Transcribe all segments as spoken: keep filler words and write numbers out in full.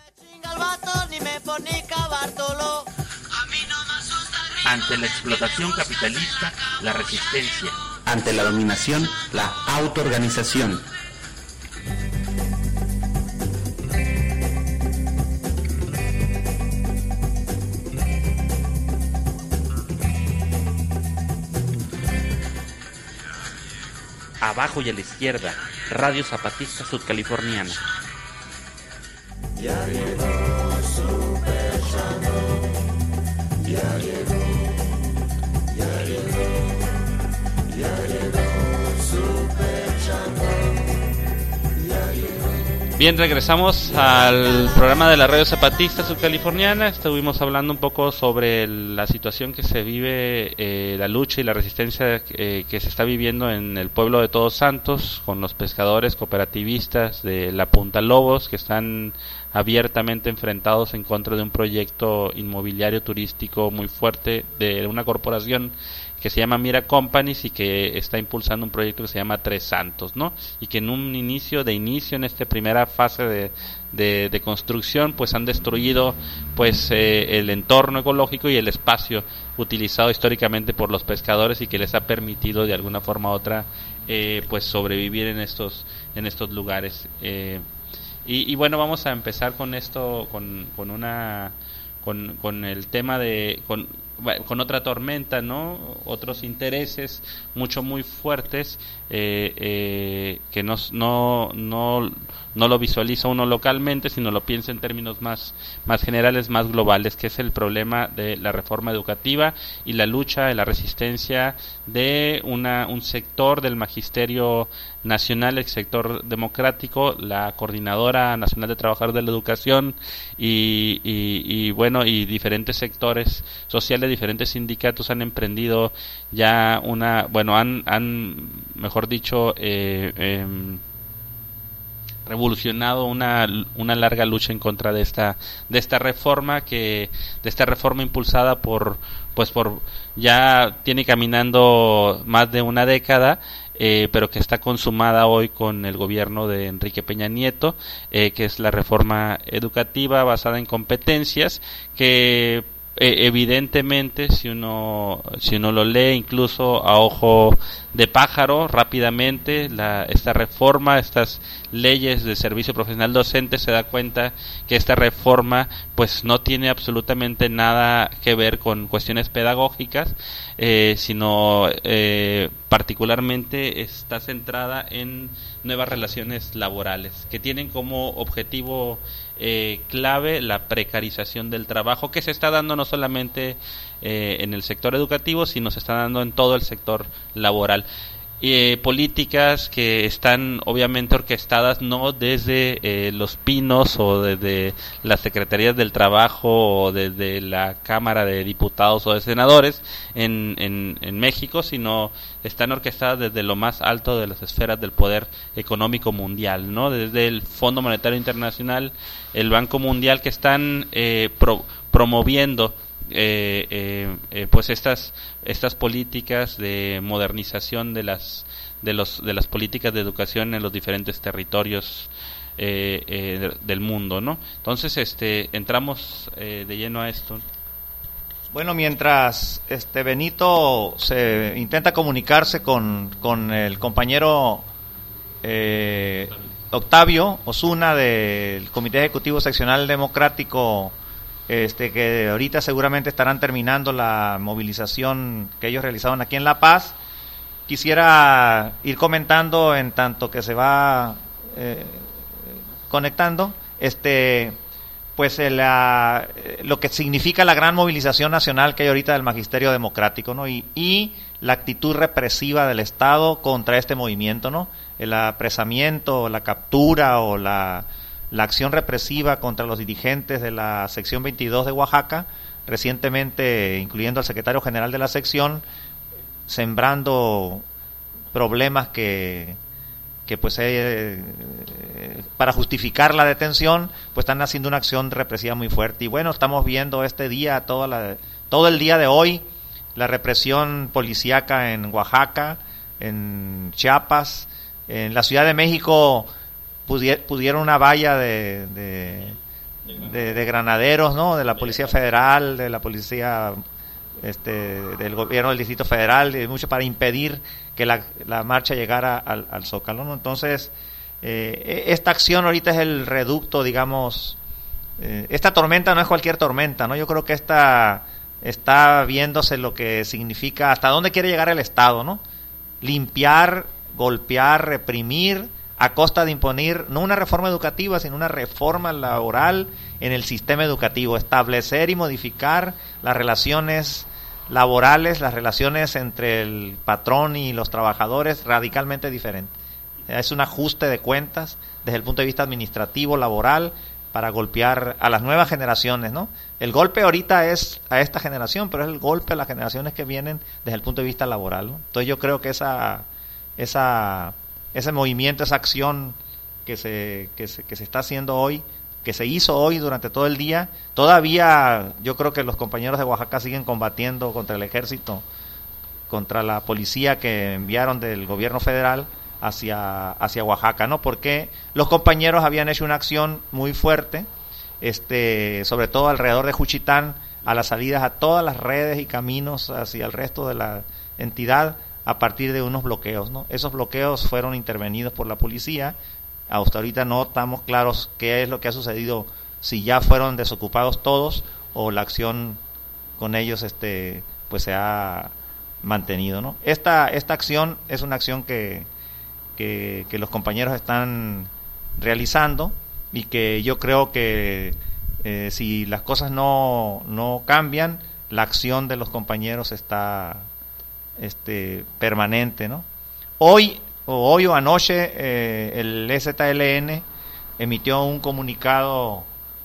Ante la explotación capitalista, la resistencia. Ante la dominación, la autoorganización. Abajo y a la izquierda, Radio Zapatista Sudcaliforniana. Ya llegó Super Shadow, ya llegó, ya llegó, ya llegó Super Shadow, ya llegó. Bien, regresamos al programa de la Radio Zapatista Sudcaliforniana. Estuvimos hablando un poco sobre la situación que se vive, eh, la lucha y la resistencia eh, que se está viviendo en el pueblo de Todos Santos, con los pescadores cooperativistas de la Punta Lobos, que están abiertamente enfrentados en contra de un proyecto inmobiliario turístico muy fuerte de una corporación que se llama Mira Companies y que está impulsando un proyecto que se llama Tres Santos, ¿no? Y que en un inicio, de inicio, en esta primera fase de, de, de construcción, pues han destruido pues eh, el entorno ecológico y el espacio utilizado históricamente por los pescadores y que les ha permitido de alguna forma u otra eh, pues sobrevivir en estos en estos lugares. Eh, y, y bueno, vamos a empezar con esto, con, con una con, con el tema de con con otra tormenta, ¿no? Otros intereses mucho muy fuertes eh, eh, que no, no no no lo visualiza uno localmente, sino lo piensa en términos más más generales, más globales, que es el problema de la reforma educativa y la lucha de la resistencia de una un sector del magisterio nacional, el sector democrático, la Coordinadora Nacional de Trabajadores de la Educación y, y, y bueno, y diferentes sectores sociales, diferentes sindicatos han emprendido ya una, bueno, han, han mejor dicho, eh, eh, revolucionado una una larga lucha en contra de esta de esta reforma que de esta reforma impulsada por pues por ya tiene caminando más de una década. Eh, pero que está consumada hoy con el gobierno de Enrique Peña Nieto, eh, que es la reforma educativa basada en competencias, que eh, evidentemente si uno si uno lo lee incluso a ojo de pájaro rápidamente, la, esta reforma, estas leyes de servicio profesional docente, se da cuenta que esta reforma pues no tiene absolutamente nada que ver con cuestiones pedagógicas, eh, sino eh, particularmente está centrada en nuevas relaciones laborales que tienen como objetivo eh, clave la precarización del trabajo, que se está dando no solamente eh, en el sector educativo, sino se está dando en todo el sector laboral. Eh, políticas que están obviamente orquestadas no desde eh, los pinos o desde las secretarías del trabajo o desde la Cámara de Diputados o de Senadores en, en, en México, sino están orquestadas desde lo más alto de las esferas del poder económico mundial, ¿no? Desde el Fondo Monetario Internacional, el Banco Mundial, que están eh, pro, promoviendo Eh, eh, eh, pues estas estas políticas de modernización de las de los de las políticas de educación en los diferentes territorios eh, eh, del mundo, ¿no? Entonces, este entramos eh, de lleno a esto. Bueno, mientras este Benito se intenta comunicarse con con el compañero eh, Octavio Osuna del Comité Ejecutivo Seccional Democrático, Este, que ahorita seguramente estarán terminando la movilización que ellos realizaron aquí en La Paz, quisiera ir comentando en tanto que se va eh, conectando, este, pues el, la, lo que significa la gran movilización nacional que hay ahorita del Magisterio Democrático, ¿no? Y, y la actitud represiva del Estado contra este movimiento, ¿no? El apresamiento, la captura o la la acción represiva contra los dirigentes de la sección veintidós de Oaxaca, recientemente incluyendo al secretario general de la sección, sembrando problemas que que pues eh, para justificar la detención, pues están haciendo una acción represiva muy fuerte. Y bueno, estamos viendo este día, toda la, todo el día de hoy, la represión policíaca en Oaxaca, en Chiapas, en la Ciudad de México pudieron una valla de, de de, de granaderos, ¿no? De la Policía Federal, de la Policía este, del Gobierno del Distrito Federal, y mucho para impedir que la, la marcha llegara al, al Zócalo, ¿no? Entonces, eh, esta acción ahorita es el reducto, digamos, eh, esta tormenta no es cualquier tormenta, ¿no? Yo creo que esta está viéndose lo que significa, hasta dónde quiere llegar el Estado, ¿no? Limpiar, golpear, reprimir, a costa de imponer no una reforma educativa, sino una reforma laboral en el sistema educativo, establecer y modificar las relaciones laborales, las relaciones entre el patrón y los trabajadores radicalmente diferentes. Es un ajuste de cuentas desde el punto de vista administrativo, laboral, para golpear a las nuevas generaciones, ¿no? El golpe ahorita es a esta generación, pero es el golpe a las generaciones que vienen desde el punto de vista laboral, ¿no? Entonces yo creo que esa esa ese movimiento, esa acción que se que se, que se está haciendo hoy, que se hizo hoy durante todo el día, todavía yo creo que los compañeros de Oaxaca siguen combatiendo contra el ejército, contra la policía que enviaron del gobierno federal hacia hacia Oaxaca, ¿no? Porque los compañeros habían hecho una acción muy fuerte, este, sobre todo alrededor de Juchitán, a las salidas a todas las redes y caminos hacia el resto de la entidad, a partir de unos bloqueos, ¿no? Esos bloqueos fueron intervenidos por la policía. Hasta ahorita no estamos claros qué es lo que ha sucedido, si ya fueron desocupados todos o la acción con ellos este pues se ha mantenido, ¿no? Esta esta acción es una acción que Que, que los compañeros están realizando y que yo creo que eh, si las cosas no, no cambian, la acción de los compañeros está este, permanente, ¿no? Hoy o hoy o anoche eh, el E Z L N emitió un comunicado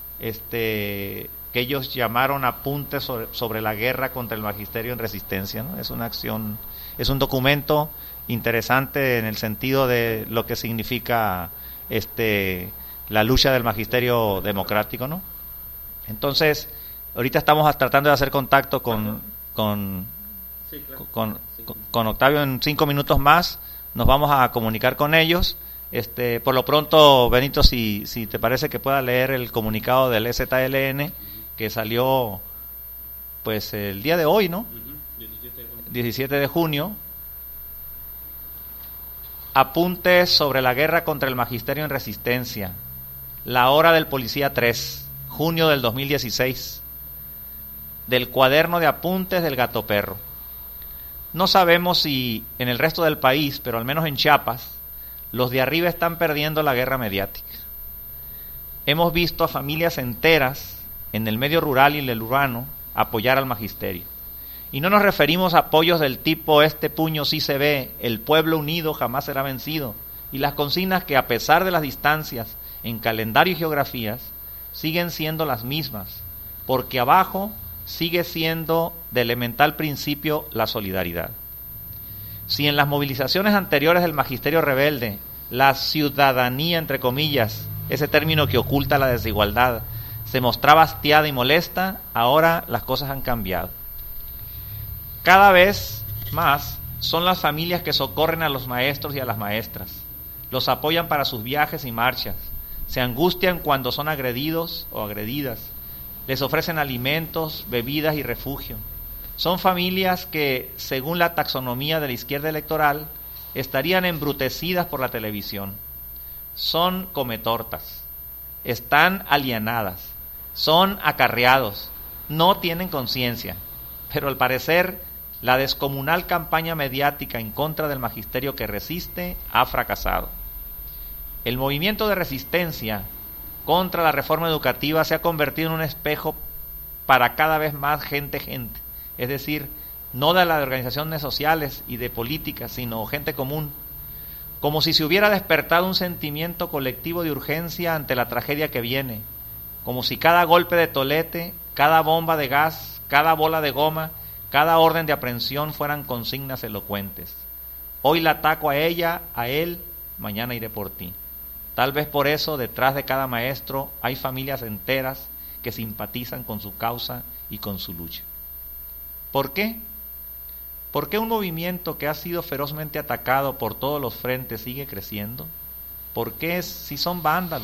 este, que ellos llamaron Apuntes sobre, sobre la guerra contra el magisterio en resistencia, ¿no? Es una acción, es un documento interesante en el sentido de lo que significa este la lucha del magisterio democrático, ¿no? Entonces, ahorita estamos tratando de hacer contacto con con, sí, claro. con, con, con Octavio. En cinco minutos más nos vamos a comunicar con ellos. Este, por lo pronto, Benito, si, si te parece que pueda leer el comunicado del E Z L N que salió pues el día de hoy, ¿no? Uh-huh. diecisiete de junio. Apuntes sobre la guerra contra el magisterio en resistencia. La hora del policía tres, junio del dos mil dieciséis. Del cuaderno de apuntes del Gato Perro. No sabemos si en el resto del país, pero al menos en Chiapas, los de arriba están perdiendo la guerra mediática. Hemos visto a familias enteras en el medio rural y el urbano apoyar al magisterio. Y no nos referimos a apoyos del tipo este puño sí se ve, el pueblo unido jamás será vencido, y las consignas que a pesar de las distancias en calendario y geografías siguen siendo las mismas, porque abajo sigue siendo de elemental principio la solidaridad. Si en las movilizaciones anteriores del magisterio rebelde, la ciudadanía, entre comillas, ese término que oculta la desigualdad, se mostraba hastiada y molesta, ahora las cosas han cambiado. Cada vez más son las familias que socorren a los maestros y a las maestras, los apoyan para sus viajes y marchas, se angustian cuando son agredidos o agredidas, les ofrecen alimentos, bebidas y refugio. Son familias que, según la taxonomía de la izquierda electoral, estarían embrutecidas por la televisión. Son cometortas, están alienadas, son acarreados, no tienen conciencia, pero al parecer la descomunal campaña mediática en contra del magisterio que resiste ha fracasado. El movimiento de resistencia contra la reforma educativa se ha convertido en un espejo para cada vez más gente, gente. Es decir, no de las organizaciones sociales y de políticas, sino gente común. Como si se hubiera despertado un sentimiento colectivo de urgencia ante la tragedia que viene. Como si cada golpe de tolete, cada bomba de gas, cada bola de goma, cada orden de aprehensión fueran consignas elocuentes. Hoy la ataco a ella, a él, mañana iré por ti. Tal vez por eso detrás de cada maestro hay familias enteras que simpatizan con su causa y con su lucha. ¿Por qué? ¿Por qué un movimiento que ha sido ferozmente atacado por todos los frentes sigue creciendo? ¿Por qué si son vándalos,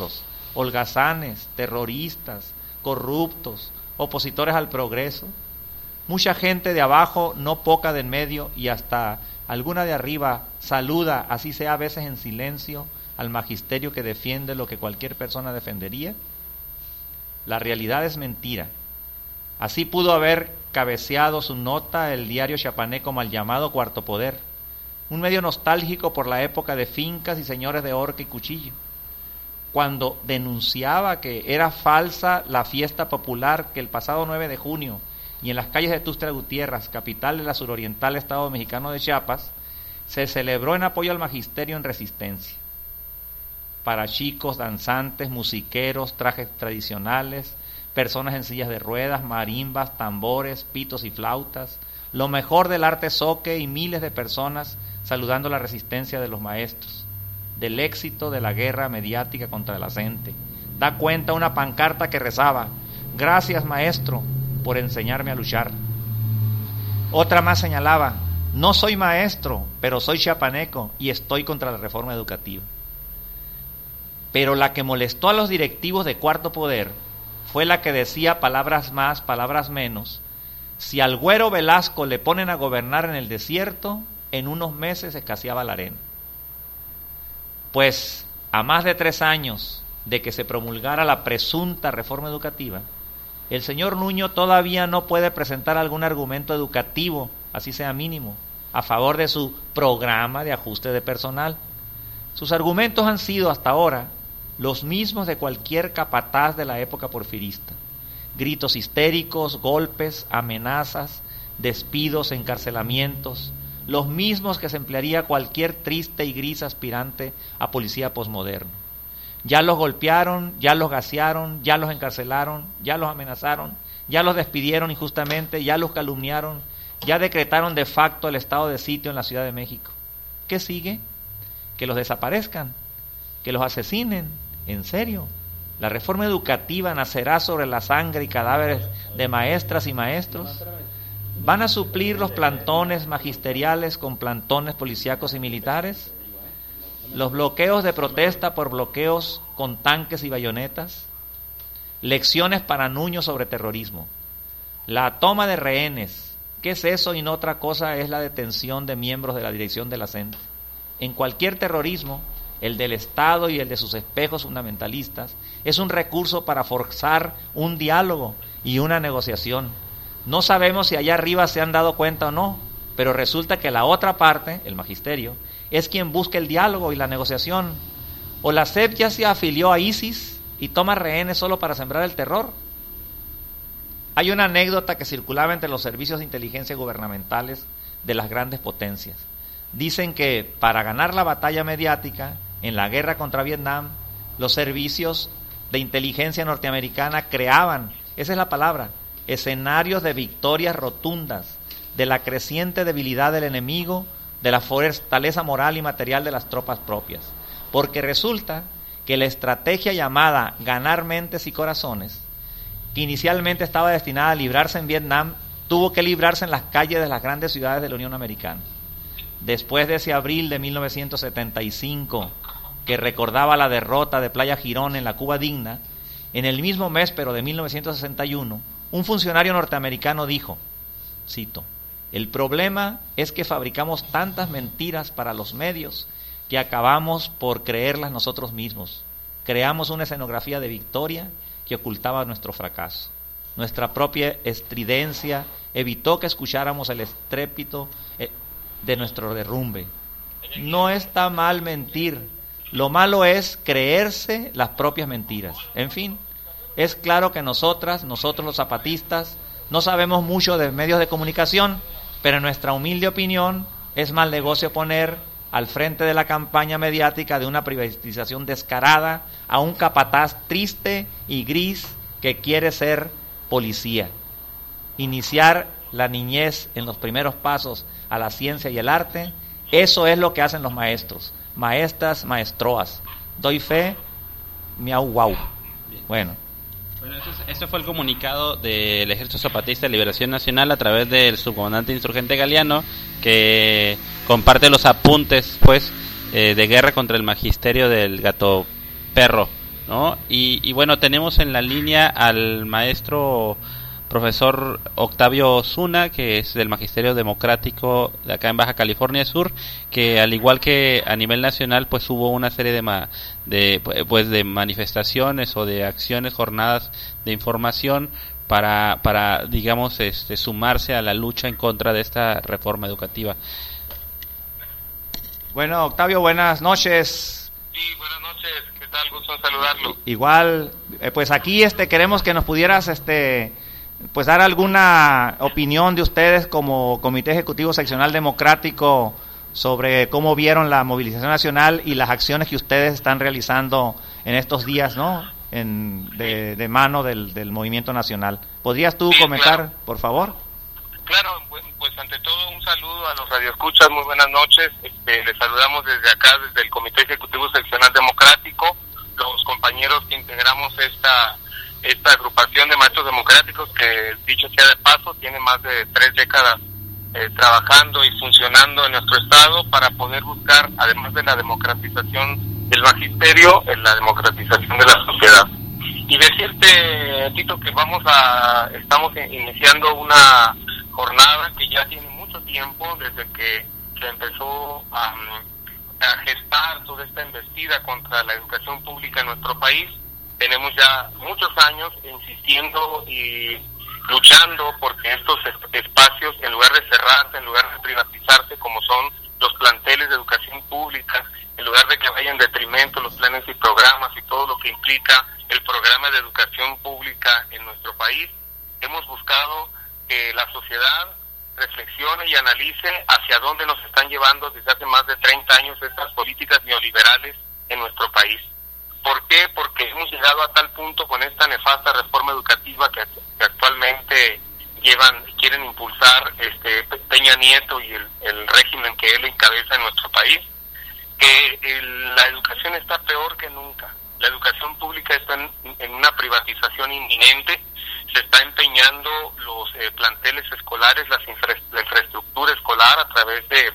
holgazanes, terroristas, corruptos, opositores al progreso, mucha gente de abajo, no poca de en medio, y hasta alguna de arriba saluda, así sea a veces en silencio, al magisterio que defiende lo que cualquier persona defendería. La realidad es mentira. Así pudo haber cabeceado su nota el diario chiapaneco mal llamado Cuarto Poder, un medio nostálgico por la época de fincas y señores de horca y cuchillo, cuando denunciaba que era falsa la fiesta popular que el pasado nueve de junio y en las calles de Tuxtla Gutiérrez, capital de la suroriental estado mexicano de Chiapas, se celebró en apoyo al magisterio en resistencia. Para chicos, danzantes, musiqueros, trajes tradicionales, personas en sillas de ruedas, marimbas, tambores, pitos y flautas, lo mejor del arte zoque y miles de personas saludando la resistencia de los maestros, del éxito de la guerra mediática contra la gente. Da cuenta una pancarta que rezaba: gracias maestro por enseñarme a luchar. Otra más señalaba: no soy maestro, pero soy chiapaneco y estoy contra la reforma educativa. Pero la que molestó a los directivos de Cuarto Poder fue la que decía palabras más, palabras menos: si al Güero Velasco le ponen a gobernar en el desierto, en unos meses escaseaba la arena. Pues a más de tres años de que se promulgara la presunta reforma educativa, el señor Nuño todavía no puede presentar algún argumento educativo, así sea mínimo, a favor de su programa de ajuste de personal. Sus argumentos han sido hasta ahora los mismos de cualquier capataz de la época porfirista: gritos histéricos, golpes, amenazas, despidos, encarcelamientos, los mismos que se emplearía cualquier triste y gris aspirante a policía posmoderno. Ya los golpearon, ya los gasearon, ya los encarcelaron, ya los amenazaron, ya los despidieron injustamente, ya los calumniaron, ya decretaron de facto el estado de sitio en la Ciudad de México. ¿Qué sigue? Que los desaparezcan, que los asesinen. ¿En serio? ¿La reforma educativa nacerá sobre la sangre y cadáveres de maestras y maestros? ¿Van a suplir los plantones magisteriales con plantones policíacos y militares? ¿Los bloqueos de protesta por bloqueos con tanques y bayonetas? Lecciones para Nuño sobre terrorismo. La toma de rehenes. ¿Qué es eso y no otra cosa? Es la detención de miembros de la dirección de la C E N T. En cualquier terrorismo, el del Estado y el de sus espejos fundamentalistas, es un recurso para forzar un diálogo y una negociación. No sabemos si allá arriba se han dado cuenta o no, pero resulta que la otra parte, el magisterio, es quien busca el diálogo y la negociación. O la C E P ya se afilió a ISIS y toma rehenes solo para sembrar el terror. Hay una anécdota que circulaba entre los servicios de inteligencia gubernamentales de las grandes potencias. Dicen que para ganar la batalla mediática en la guerra contra Vietnam, los servicios de inteligencia norteamericana creaban, esa es la palabra, escenarios de victorias rotundas, de la creciente debilidad del enemigo, de la fortaleza moral y material de las tropas propias. Porque resulta que la estrategia llamada ganar mentes y corazones, que inicialmente estaba destinada a librarse en Vietnam, tuvo que librarse en las calles de las grandes ciudades de la Unión Americana. Después de ese abril de mil novecientos setenta y cinco, que recordaba la derrota de Playa Girón en la Cuba digna, en el mismo mes, pero de mil novecientos sesenta y uno, un funcionario norteamericano dijo, cito: el problema es que fabricamos tantas mentiras para los medios que acabamos por creerlas nosotros mismos. Creamos una escenografía de victoria que ocultaba nuestro fracaso. Nuestra propia estridencia evitó que escucháramos el estrépito de nuestro derrumbe. No está mal mentir, lo malo es creerse las propias mentiras. En fin, es claro que nosotras, nosotros los zapatistas, no sabemos mucho de medios de comunicación, pero en nuestra humilde opinión es mal negocio poner al frente de la campaña mediática de una privatización descarada a un capataz triste y gris que quiere ser policía. Iniciar la niñez en los primeros pasos a la ciencia y el arte, eso es lo que hacen los maestros, maestras, maestroas. Doy fe, miau, guau. Bueno. Bueno, este fue el comunicado del Ejército Zapatista de Liberación Nacional a través del subcomandante insurgente Galeano, que comparte los apuntes, pues, eh, de guerra contra el magisterio del gato perro ¿no? Y, y bueno, tenemos en la línea al maestro profesor Octavio Osuna, que es del Magisterio Democrático de acá en Baja California Sur, que al igual que a nivel nacional, pues hubo una serie de ma- de pues de manifestaciones o de acciones, jornadas de información para para digamos este sumarse a la lucha en contra de esta reforma educativa. Bueno, Octavio, buenas noches. Sí, buenas noches. ¿Qué tal? Gusto en saludarlo. Igual, eh, pues aquí este queremos que nos pudieras este pues dar alguna opinión de ustedes como Comité Ejecutivo Seccional Democrático sobre cómo vieron la movilización nacional y las acciones que ustedes están realizando en estos días, ¿no? En, de, de mano del, del movimiento nacional. ¿Podrías tú Sí, comentar, claro. por favor? Claro, bueno, pues ante todo un saludo a los radioescuchas, muy buenas noches. Este, les saludamos desde acá, desde el Comité Ejecutivo Seccional Democrático, los compañeros que integramos esta esta agrupación de maestros democráticos que, dicho sea de paso, tiene más de tres décadas eh, trabajando y funcionando en nuestro estado para poder buscar, además de la democratización del magisterio, en la democratización de la sociedad. Y decirte, Tito, que vamos a, estamos iniciando una jornada que ya tiene mucho tiempo, desde que se empezó a, a gestar toda esta embestida contra la educación pública en nuestro país. Tenemos ya muchos años insistiendo y luchando porque estos espacios, en lugar de cerrarse, en lugar de privatizarse, como son los planteles de educación pública, en lugar de que vaya en detrimento los planes y programas y todo lo que implica el programa de educación pública en nuestro país, hemos buscado que la sociedad reflexione y analice hacia dónde nos están llevando desde hace más de treinta años estas políticas neoliberales en nuestro país. ¿Por qué? Porque hemos llegado a tal punto con esta nefasta reforma educativa que, que actualmente llevan quieren impulsar este Peña Nieto y el, el régimen que él encabeza en nuestro país, que el, la educación está peor que nunca. La educación pública está en, en una privatización inminente, se está empeñando los eh, planteles escolares, las infra, la infraestructura escolar a través de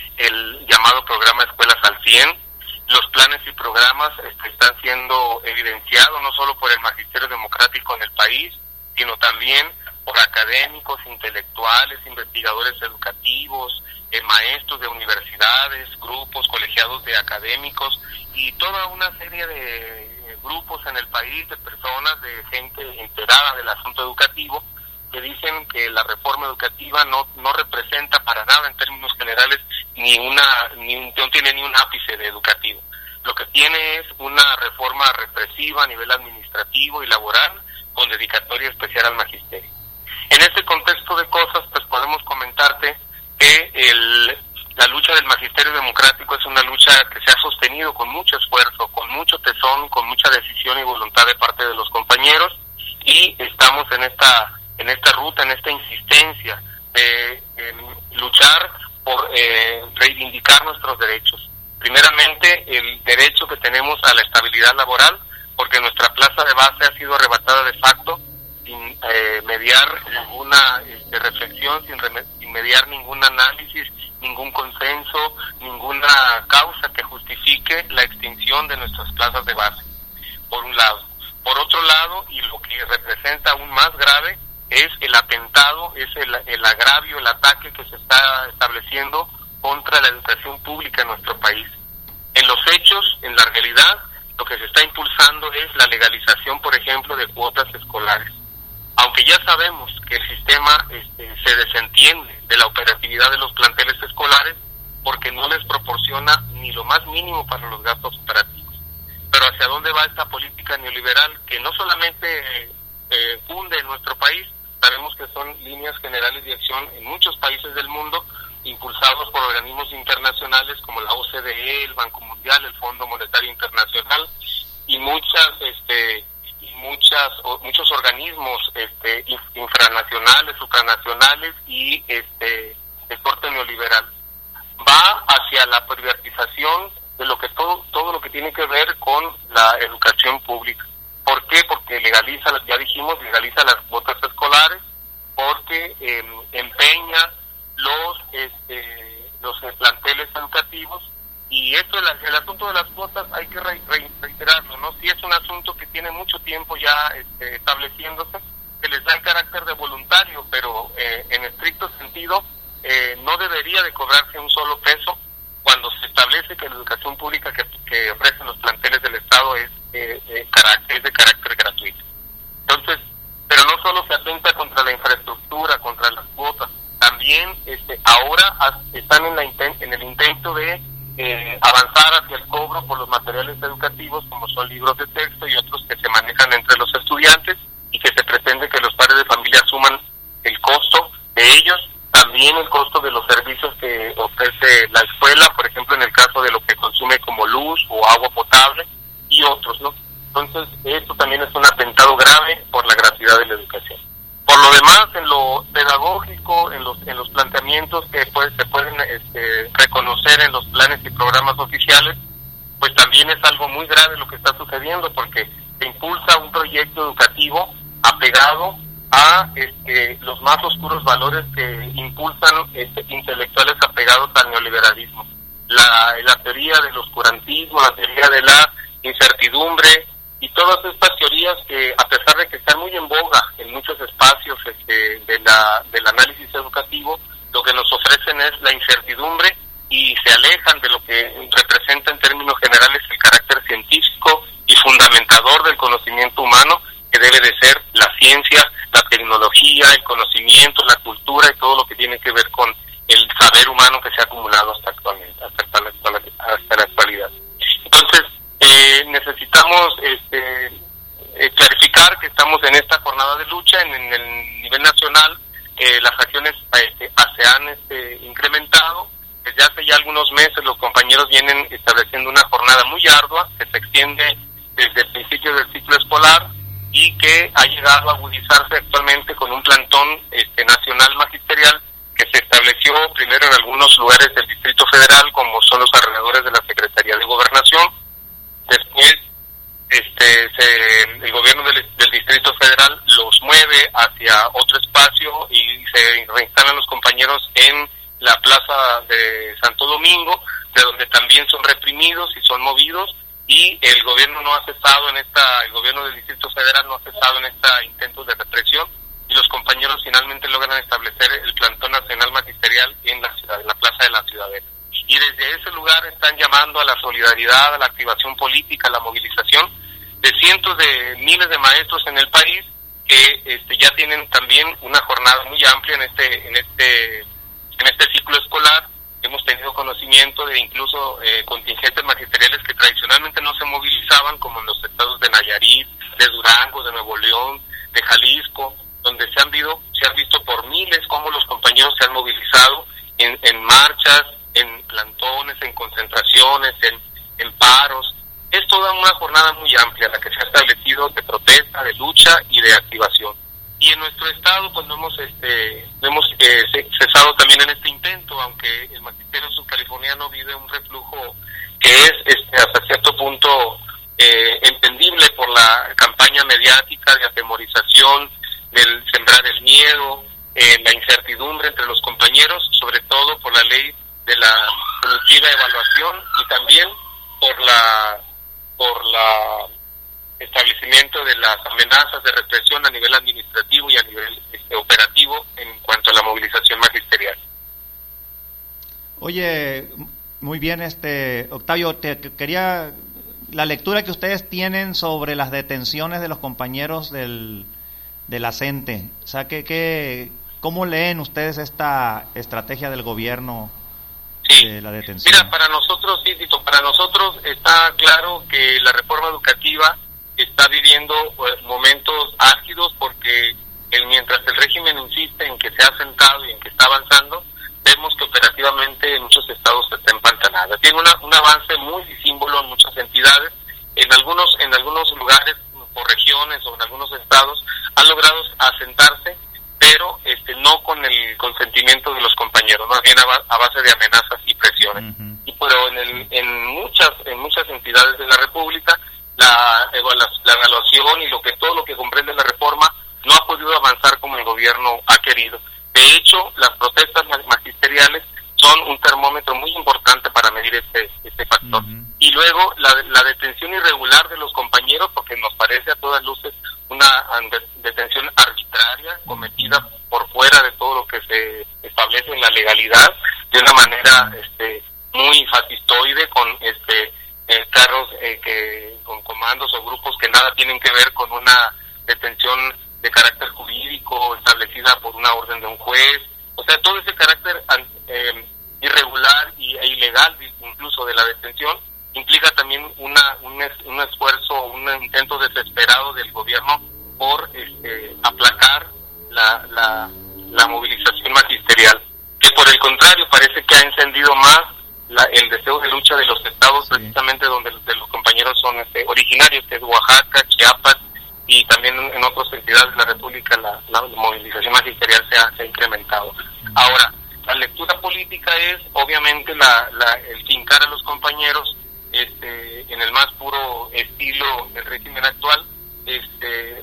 el llamado programa Escuelas al cien. Los planes y programas este, están siendo evidenciados no solo por el magisterio democrático en el país, sino también por académicos, intelectuales, investigadores educativos, eh, maestros de universidades, grupos, colegiados de académicos y toda una serie de eh, grupos en el país, de personas, de gente enterada del asunto educativo, que dicen que la reforma educativa no no representa para nada en términos generales ni una ni no tiene ni un ápice de educativo. Lo que tiene es una reforma represiva a nivel administrativo y laboral con dedicatoria especial al magisterio. En este contexto de cosas, pues podemos comentarte que el la lucha del magisterio democrático es una lucha que se ha sostenido con mucho esfuerzo, con mucho tesón, con mucha decisión y voluntad de parte de los compañeros, y estamos en esta en esta ruta, en esta insistencia de eh, luchar por eh, reivindicar nuestros derechos. Primeramente, el derecho que tenemos a la estabilidad laboral, porque nuestra plaza de base ha sido arrebatada de facto, sin eh, mediar ninguna este, reflexión, sin, rem- sin mediar ningún análisis, ningún consenso, ninguna causa que justifique la extinción de nuestras plazas de base, por un lado. Por otro lado, y lo que representa aún más grave, es el atentado, es el, el agravio, el ataque que se está estableciendo contra la educación pública en nuestro país. En los hechos, en la realidad, lo que se está impulsando es la legalización, por ejemplo, de cuotas escolares. Aunque ya sabemos que el sistema este, se desentiende de la operatividad de los planteles escolares porque no les proporciona ni lo más mínimo para los gastos operativos. Pero ¿hacia dónde va esta política neoliberal que no solamente eh, hunde en nuestro país? Sabemos que son líneas generales de acción en muchos países del mundo, impulsados por organismos internacionales como la O C D E, el Banco Mundial, el Fondo Monetario Internacional y muchas este y muchas o, muchos organismos este infranacionales, supranacionales y este de corte neoliberal. Va hacia la privatización de lo que todo todo lo que tiene que ver con la educación pública. ¿Por qué? Porque legaliza, ya dijimos, legaliza las cuotas escolares, porque eh, empeña los este, los planteles educativos, y esto el, el asunto de las cuotas hay que re, re, reiterarlo, ¿no? Si es un asunto que tiene mucho tiempo ya este, estableciéndose, que les da el carácter de voluntario, pero eh, en estricto sentido eh, no debería de cobrarse un solo peso cuando se establece que la educación pública que, que ofrecen los planteles del Estado es, eh, eh, carácter, es de carácter gratuito. Entonces, pero no solo se atenta contra la infraestructura, contra las cuotas, también este, ahora as, están en, la inten, en el intento de eh, avanzar hacia el cobro por los materiales educativos, como son libros de texto y otros que se manejan entre los estudiantes, y que se pretende que los padres de familia asuman el costo de ellos, también el costo de los servicios que ofrece la escuela, por ejemplo en el caso de lo que consume como luz o agua potable y otros, ¿no? Entonces esto también es un atentado grave por la gratuidad de la educación. Por lo demás, en lo pedagógico, en los en los planteamientos que pues, se pueden este, reconocer en los planes y programas oficiales, pues también es algo muy grave lo que está sucediendo, porque se impulsa un proyecto educativo apegado a este, los más oscuros valores que impulsan este, intelectuales apegados al neoliberalismo. La, la teoría del oscurantismo, la teoría de la incertidumbre y todas estas teorías que, a pesar de que están muy en boga en muchos espacios este, de la, del análisis educativo, lo que nos ofrecen es la incertidumbre y se alejan de lo que representa en términos generales el carácter científico y fundamentador del conocimiento humano, que debe de ser la ciencia, la tecnología, el conocimiento, la cultura y todo lo que tiene que ver con el saber humano que se ha acumulado hasta actualmente, hasta la, hasta la actualidad. Entonces, eh, necesitamos este, eh, clarificar que estamos en esta jornada de lucha en, en el nivel nacional. Eh, las acciones este, se han este, incrementado. Desde hace ya algunos meses los compañeros vienen estableciendo una jornada muy ardua que se extiende desde el principio del ciclo escolar y que ha llegado a agudizarse actualmente con un plantón este, nacional magisterial que se estableció primero en algunos lugares del Distrito Federal, como son los alrededores de la Secretaría de Gobernación. Después este, se, el gobierno del, del Distrito Federal los mueve hacia otro espacio y se reinstalan los compañeros en la plaza de Santo Domingo, de donde también son reprimidos y son movidos, y el gobierno no ha cesado en esta, el gobierno del Distrito Federal no ha cesado en este intento de represión, y los compañeros finalmente logran establecer el plantón nacional magisterial en la ciudad, en la plaza de la Ciudadela. Y desde ese lugar están llamando a la solidaridad, a la activación política, a la movilización de cientos de miles de maestros en el país que este, ya tienen también una jornada muy amplia en este, en este, en este ciclo escolar. Hemos tenido conocimiento de incluso eh, contingentes magisteriales que tradicionalmente no se movilizaban, como en los estados de Nayarit, de Durango, de Nuevo León, de Jalisco, donde se han visto, se han visto por miles cómo los compañeros se han movilizado en, en marchas, en plantones, en concentraciones, en, en paros. Es toda una jornada muy amplia la que se ha establecido de protesta, de lucha y de activación. Y en nuestro estado pues no hemos este no hemos eh, cesado también en este intento, aunque el magisterio subcaliforniano vive un reflujo que es este, hasta cierto punto eh, entendible por la campaña mediática de atemorización, del sembrar el miedo, eh, la incertidumbre entre los compañeros, sobre todo por la ley de la productiva evaluación y también por la por la establecimiento de las amenazas de represión a nivel administrativo y a nivel este, operativo en cuanto a la movilización magisterial. Oye, muy bien, este Octavio, te quería la lectura que ustedes tienen sobre las detenciones de los compañeros del de la CENTE. O sea, que, que ¿cómo leen ustedes esta estrategia del gobierno sí. de la detención? Mira, para nosotros, sí, Tito, para nosotros está claro que la reforma educativa está viviendo pues, momentos álgidos, porque el, mientras el régimen insiste en que se ha sentado y en que está avanzando, vemos que operativamente en muchos estados está empantanada. Tiene una, un avance muy disímbolo en muchas entidades, en algunos en algunos lugares, por regiones o en algunos estados, han logrado asentarse, pero este no con el consentimiento de los compañeros, más bien a, a base de amenazas y presiones. Uh-huh. Y pero en, el, en muchas en muchas entidades de la República, La, la evaluación y lo que todo lo que comprende la reforma no ha podido avanzar como el gobierno ha querido. De hecho, las protestas magisteriales son un termómetro muy importante para medir este este factor. Uh-huh. Y luego la, la detención irregular de los compañeros, porque nos parece a todas luces una detención arbitraria, cometida por fuera de todo lo que se establece en la legalidad, de una manera este muy fascistoide, con este eh, carros eh, que con comandos o grupos que nada tienen que ver con una detención de carácter jurídico establecida por una orden de un juez. O sea, todo ese carácter eh, irregular y, e ilegal incluso de la detención implica también una un, es, un esfuerzo, un intento desesperado del gobierno por este, aplacar la, la, la movilización magisterial, que por el contrario parece que ha encendido más la, el deseo de lucha de los estados, sí, precisamente donde de los compañeros son este, originarios, que es Oaxaca, Chiapas, y también en otras entidades de la República la, la movilización magisterial se ha, se ha incrementado. Ahora, la lectura política es obviamente la, la el fincar a los compañeros este en el más puro estilo del régimen actual, este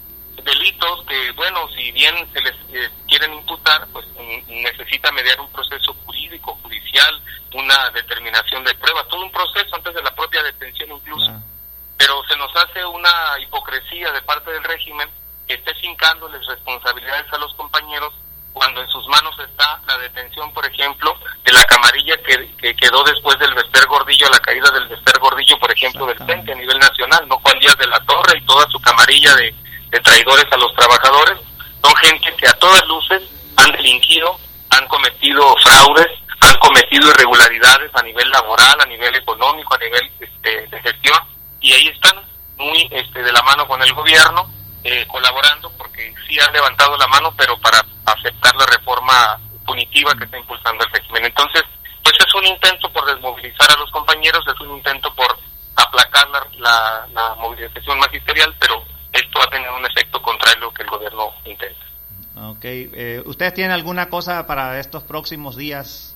delitos que, bueno, si bien se les eh, quieren imputar, pues m- necesita mediar un proceso jurídico, judicial, una determinación de pruebas, todo un proceso antes de la propia detención incluso. Ah. Pero se nos hace una hipocresía de parte del régimen que esté fincándoles responsabilidades a los compañeros cuando en sus manos está la detención, por ejemplo, de la camarilla que, que quedó después del Bester Gordillo, la caída del Bester Gordillo, por ejemplo, del C E N T E a nivel nacional, no Juan Díaz de la Torre y toda su camarilla de, de traidores a los trabajadores. Son gente que a todas luces han delinquido, han cometido fraudes, han cometido irregularidades a nivel laboral, a nivel económico, a nivel este, de gestión, y ahí están muy este, de la mano con el gobierno, eh, colaborando, porque sí han levantado la mano, pero para aceptar la reforma punitiva que está impulsando el régimen. Entonces, pues es un intento por desmovilizar a los compañeros, es un intento por aplacar la, la, la movilización magisterial, pero esto va a tener un efecto contrario a lo que el gobierno intenta. Ok, eh, ¿ustedes tienen alguna cosa para estos próximos días?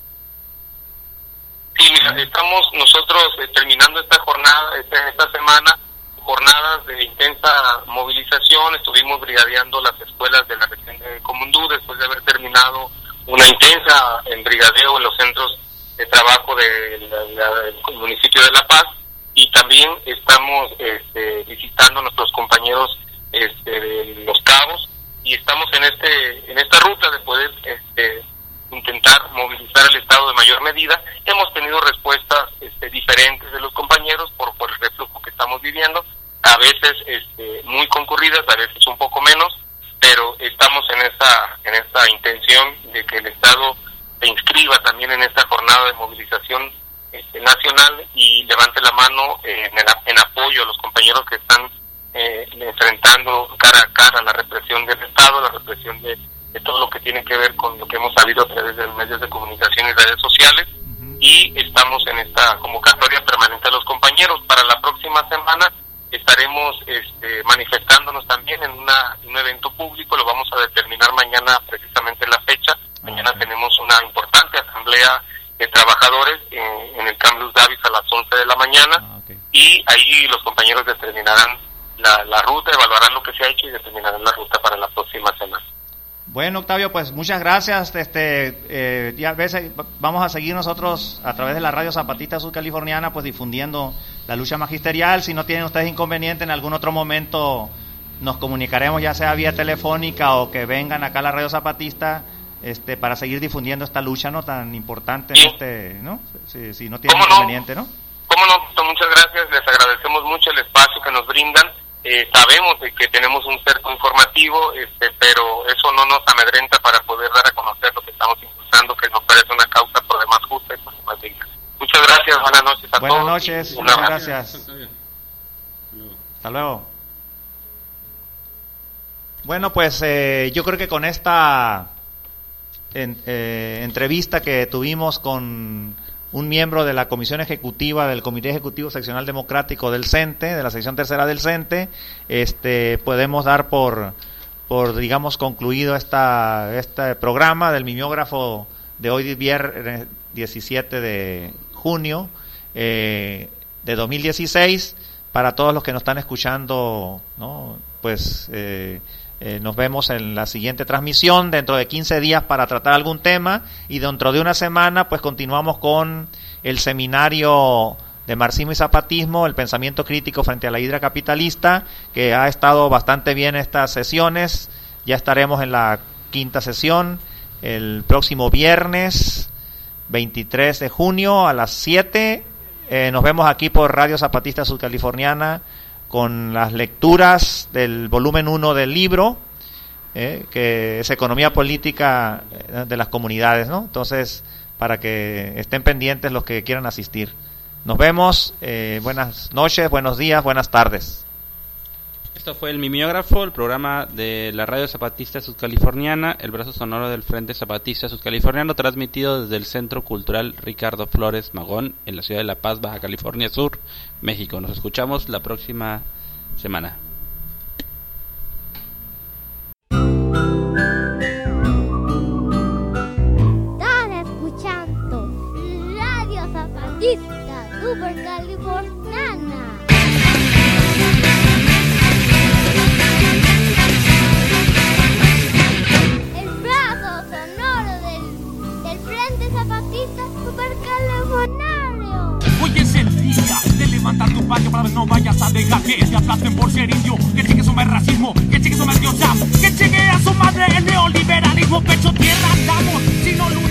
Sí, mira, estamos nosotros eh, terminando esta jornada, esta, esta semana, jornadas de intensa movilización. Estuvimos brigadeando las escuelas de la región de Comundú después de haber terminado una intensa en brigadeo en los centros de trabajo del de municipio de La Paz, y también estamos este, visitando a nuestros compañeros este, de Los Cabos, y estamos en este en esta ruta de poder este, intentar movilizar el Estado de mayor medida. Hemos tenido respuestas este, diferentes de los compañeros por, por el reflujo que estamos viviendo, a veces este, muy concurridas, a veces un poco menos, pero estamos en esa en esta intención de que el Estado se inscriba también en esta jornada de movilización este, nacional y levante la mano eh, en, el, en apoyo a los compañeros que están eh, enfrentando cara a cara la represión del Estado, la represión de de todo lo que tiene que ver con lo que hemos sabido a través de los medios de comunicación y redes sociales, uh-huh. Y estamos en esta convocatoria permanente a los compañeros. Para la próxima semana estaremos este, manifestándonos también en, una, en un evento público, lo vamos a determinar mañana precisamente la fecha. Mañana okay. Tenemos una importante asamblea de trabajadores en, en el Campus Davis a las once de la mañana, ah, okay. Y ahí los compañeros determinarán la, la ruta, evaluarán lo que se ha hecho y determinarán la ruta para la próxima semana. Bueno, Octavio, pues muchas gracias. Este, eh, ya ves, vamos a seguir nosotros a través de la Radio Zapatista Sur Californiana, pues difundiendo la lucha magisterial. Si no tienen ustedes inconveniente, en algún otro momento nos comunicaremos, ya sea vía telefónica o que vengan acá a la Radio Zapatista, este, para seguir difundiendo esta lucha, ¿no? Tan importante, sí. este, ¿no? Si, si no tienen inconveniente, ¿no? ¿Cómo no? Muchas gracias. Les agradecemos mucho el espacio que nos brindan. Eh, sabemos de que tenemos un cerco informativo, este, pero eso no nos amedrenta para poder dar a conocer lo que estamos impulsando, que nos parece una causa por demás justa y por demás digna. Muchas gracias, buenas noches a buenas todos. Buenas noches, muchas gracias. Hasta luego. Bueno, pues eh, yo creo que con esta en, eh, entrevista que tuvimos con un miembro de la Comisión Ejecutiva del Comité Ejecutivo Seccional Democrático del C E N T E, de la sección tercera del C E N T E, este, podemos dar por, por digamos, concluido esta, este programa del mimeógrafo de hoy, viernes diecisiete de junio eh, de dos mil dieciséis. Para todos los que nos están escuchando, ¿no? Pues eh, Eh, nos vemos en la siguiente transmisión dentro de quince días para tratar algún tema, y dentro de una semana pues continuamos con el seminario de marxismo y zapatismo, el pensamiento crítico frente a la hidra capitalista, que ha estado bastante bien estas sesiones. Ya estaremos en la quinta sesión el próximo viernes veintitrés de junio a las siete. Eh, nos vemos aquí por Radio Zapatista Sudcaliforniana con las lecturas del volumen uno del libro, eh, que es Economía Política de las Comunidades, ¿no? Entonces, para que estén pendientes los que quieran asistir. Nos vemos, eh, buenas noches, buenos días, buenas tardes. Esto fue el Mimeógrafo, el programa de la Radio Zapatista Sudcaliforniana, el brazo sonoro del Frente Zapatista Sudcaliforniano, transmitido desde el Centro Cultural Ricardo Flores Magón, en la ciudad de La Paz, Baja California Sur, México. Nos escuchamos la próxima semana. Están escuchando Radio Zapatista Supercaliforniana. Zapatista Supercaliforniano. Hoy es el día de levantar tu patio para que no vayas a dejar que te aplasten por ser indio. Que cheque su racismo, que cheque su diosas, que cheque a su madre el neoliberalismo. Pecho tierra damos, si no luchamos.